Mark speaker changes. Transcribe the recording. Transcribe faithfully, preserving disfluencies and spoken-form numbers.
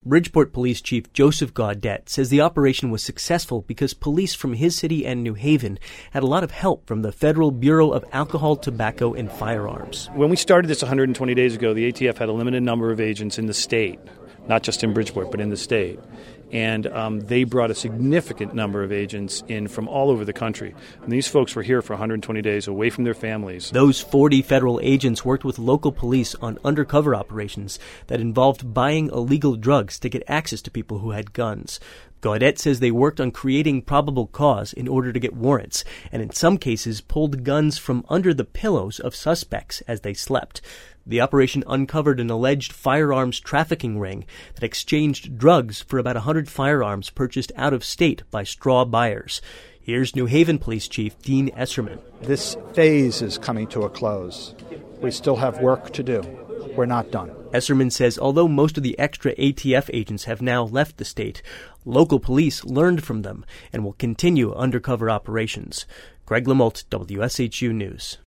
Speaker 1: Bridgeport Police Chief Joseph Gaudette says the operation was successful because police from his city and New Haven had a lot of help from the Federal Bureau of Alcohol, Tobacco, and Firearms.
Speaker 2: When we started this one hundred twenty days ago, the A T F had a limited number of agents in the state, not just in Bridgeport, but in the state. And um, they brought a significant number of agents in from all over the country. And these folks were here for one hundred twenty days, away from their families.
Speaker 1: Those forty federal agents worked with local police on undercover operations that involved buying illegal drugs to get access to people who had guns. Gaudette says they worked on creating probable cause in order to get warrants, and in some cases pulled guns from under the pillows of suspects as they slept. The operation uncovered an alleged firearms trafficking ring that exchanged drugs for about one hundred firearms purchased out of state by straw buyers. Here's New Haven Police Chief Dean Esserman.
Speaker 3: This phase is coming to a close. We still have work to do. We're not done.
Speaker 1: Esserman says although most of the extra A T F agents have now left the state, local police learned from them and will continue undercover operations. Greg LaMolt, W S H U News.